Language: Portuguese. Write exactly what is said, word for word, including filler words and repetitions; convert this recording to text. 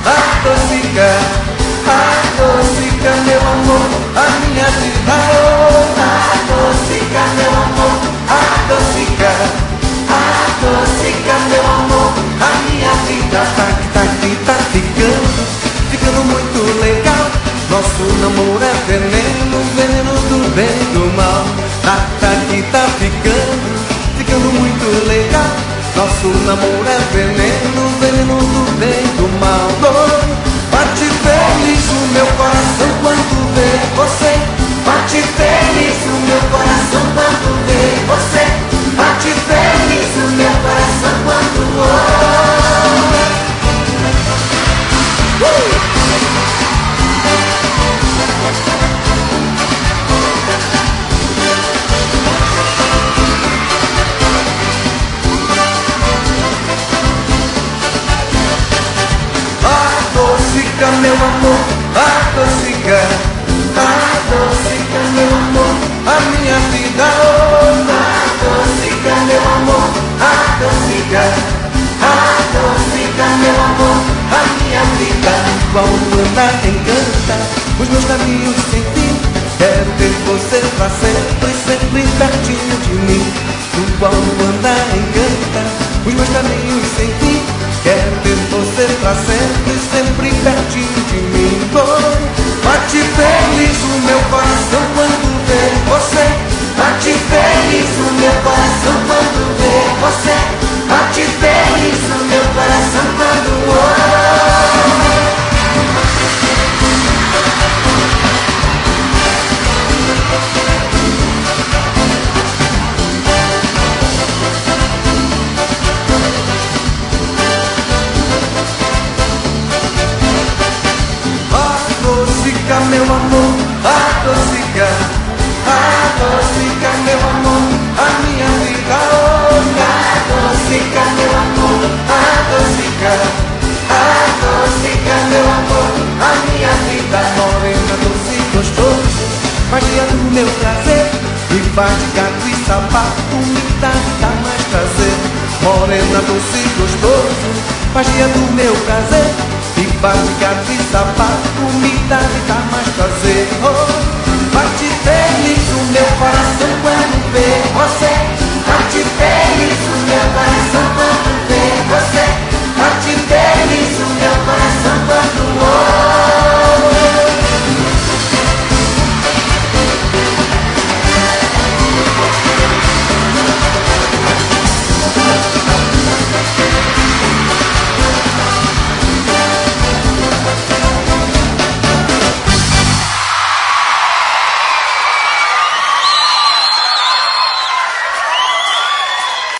adocica, adocica meu amor, a minha vida. Oh, adocica meu amor, adocica, adocica meu amor, a minha vida. Tá que tá que tá ficando, ficando muito legal. Nosso namoro é veneno, veneno do bem e do mal. Tá, tá que tá ficando, ficando muito legal. Nosso namoro é veneno, veneno do bem e do mal. Oh, bate feliz o meu coração quando vê você. Bate feliz o meu coração quando vê você. Bate feliz o meu coração quando oh. uh! Adocica meu amor, adocica, adocica meu amor, a minha vida. Oh, adocica meu amor, adocica, adocica meu amor, a minha vida. Qual anda encanta os meus caminhos sem fim. Quero ter você pra sempre, sempre pertinho de mim. O qual anda encanta os meus caminhos sem fim. Quero ter você pra sempre, sempre pertinho de mim. Oh, bate feliz o meu coração quando vê você. Bate feliz o meu coração quando vê você. Bate feliz o meu coração quando oh. Adocica meu amor, adocica, adocica meu amor, a minha vida. Oh, adocica meu amor, adocica, adocica meu amor, a minha vida. Morena doce e gostoso, magia do meu prazer, me faz de gato e sapato, me dá, me dá mais prazer. Morena doce e gostoso, magia do meu prazer, e faz de gato e sapato, me dá, me dá mais prazer. Oh,